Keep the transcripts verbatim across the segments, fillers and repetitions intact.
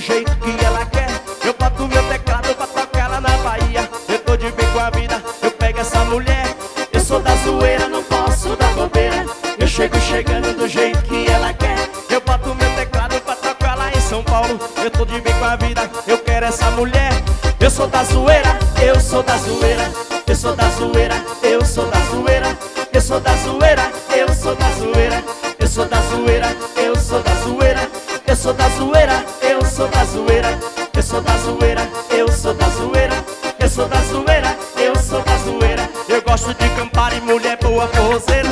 jeito que ela quer. Eu boto meu teclado pra tocar lá na Bahia. Eu tô de bem com a vida, eu pego essa mulher. Eu sou da zoeira, não posso dar bobeira. Eu chego chegando do jeito que ela quer. Eu boto meu teclado pra tocar lá em São Paulo. Eu tô de bem com a vida, eu quero essa mulher. Eu sou da zoeira, eu sou da zoeira. Eu sou da zoeira, eu sou da zoeira. Eu sou da zoeira, eu sou da zoeira. Eu sou da zoeira, eu sou da zoeira. Eu sou da zoeira, eu sou da zoeira. Eu sou da zoeira, eu sou da zoeira. Eu sou da zoeira, eu sou da zoeira. Eu gosto de Campari, mulher boa forrozeira.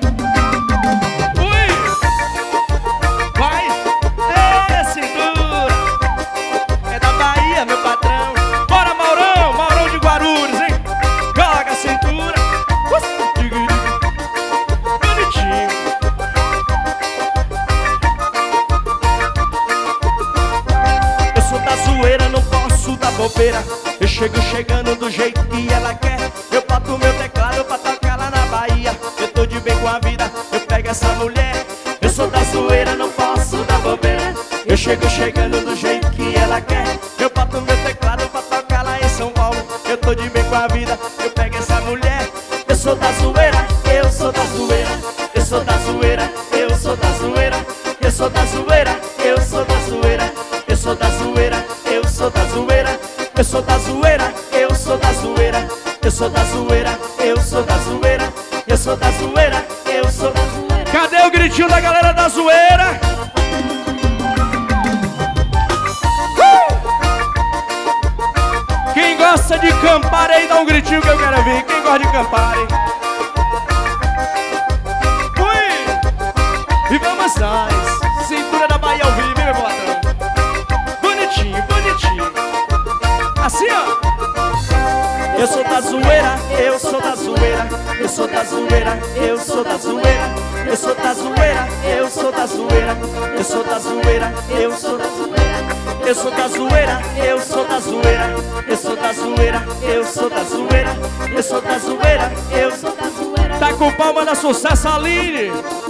Ui! Vai! É, segura! É da Bahia, meu patrão. Bora, Maurão! Maurão de Guarulhos, hein? Joga a cintura. Bonitinho. Eu sou da zoeira, não posso dar bobeira. Eu chego chegando do jeito que ela quer. Eu boto meu teclado pra tocar lá na Bahia. Eu tô de bem com a vida, eu pego essa mulher. Eu sou da zoeira, não posso dar bobeira. Eu chego chegando do jeito que ela quer. Eu boto meu teclado pra tocar lá em São Paulo. Eu tô de bem com a vida, eu pego essa mulher. Eu sou da zoeira, eu sou da zoeira. Eu sou da zoeira, eu sou da zoeira. Eu sou da zoeira, eu sou da zoeira. Eu sou da zoeira, eu sou da zoeira. Eu sou da zoeira, eu sou da zoeira. Eu sou da zoeira, eu sou da zoeira. Eu sou da zoeira, eu sou da zoeira. Cadê o gritinho da galera da zoeira? Uh! Quem gosta de Campari aí, dá um gritinho que eu quero ver. Quem gosta de Campari? Ui! E vamos nós. Cintura da Bahia ao vivo, hein, meu patrão? Bonitinho, bonitinho. Assim, ó. Eu sou da zoeira, eu sou da zoeira. Eu sou da zoeira, eu sou da zoeira. Eu sou da zoeira, eu sou da zoeira. Eu sou da zoeira, eu sou da zoeira. Eu sou da zoeira, eu sou da zoeira. Eu sou da zoeira, eu sou da zoeira. Eu sou da zoeira, eu sou da zoeira. Tá com palma da Sucesso, Aline.